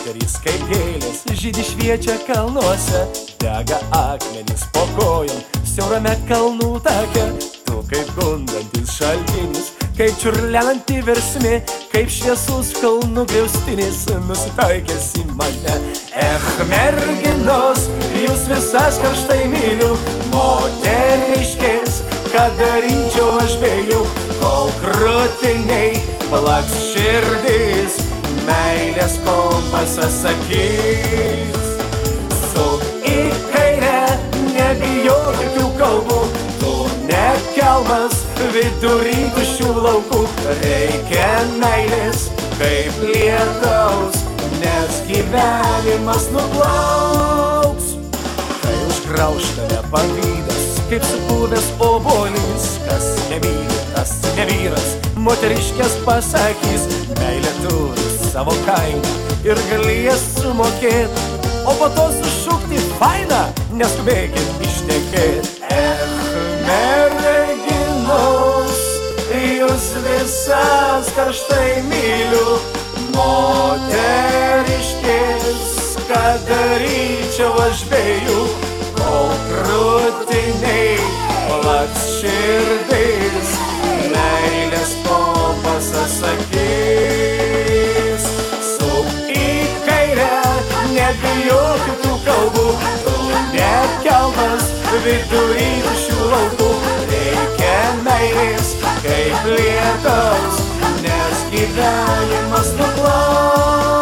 moterys kaip gėlės, žydi šviečia kalnuose, dega akmenys po kojom, siaurame kalnų take. Tu kaip gundantis šaltinis, kaip čiurlenanti versmė, kaip šviesus kalnų griaustinis nusitaikęs į mane. Merginos, jūs visas karštai myliu, moteriškės, kad daryčiau aš be jų, kol krūtiniai plaks širdis, meilės kompasas sakys. Suk į kairę, nebijok jokių kalbų, tu ne kelmas vidury tuščių laukų. Reikia meilės kaip lietaus, nes gyvenimas nuplauks. Kai užgrauš tave pavydas, kaip supuvęs obuolys, kas nemyli, tas ne vyras, moteriškės pasakys, meilė turi savo kainą ir galės sumokėt, o po to sušukti faina, neskubėkit ištekėt. Merginos, jūs visas karštai myliu, moteriškės, kad daryčiau aš be jų, kol krūtiniai plaks širdis, meilės kompasas sakys. Suk į kairę, nebijok jokių kalbų, tu ne kelmas vidury tuščių laukų. Reikia meilės kaip lietaus, nes gyvenimas nuplauks.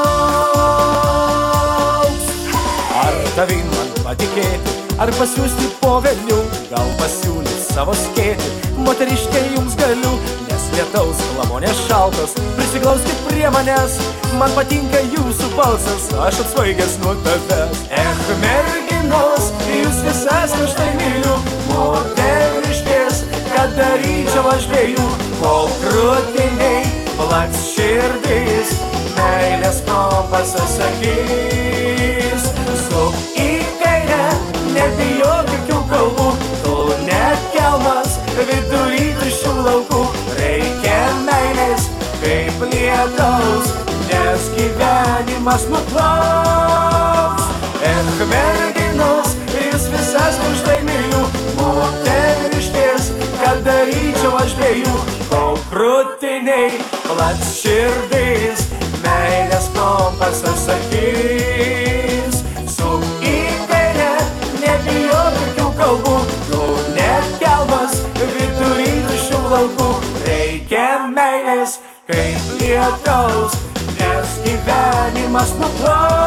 Ar tavim man patikėti, ar pasiųsti po velnių, gal pasiūlyt savo skėtį, moteriškė jums galiu, nes lietaus glamonės šaltos, prisiglauskit prie manęs, man patinka jūsų balsas, aš apsvaigęs nuo tavęs. Merginos, jūs visas karštai myliu, moteriškės, kad daryčiau aš be jų, kol krūtiniai plaks širdis, meilės kompasas sakys. Suk į kairę, nebijok jokių kalbų, tu ne kelmas vidury tuščių laukų. Reikia meilės kaip lietaus, nes gyvenimas nuplauks. Merginos, jūs visas karštai myliu, moteriškės, kad daryčiau aš be jų, kol krūtiniai plaks širdis, meilės kompasas sakys. Suk į kairę, nebijok jokių kalbų, tu ne kelmas vidury tuščių laukų. Reikia meilės kaip lietaus, nes gyvenimas nuplauks.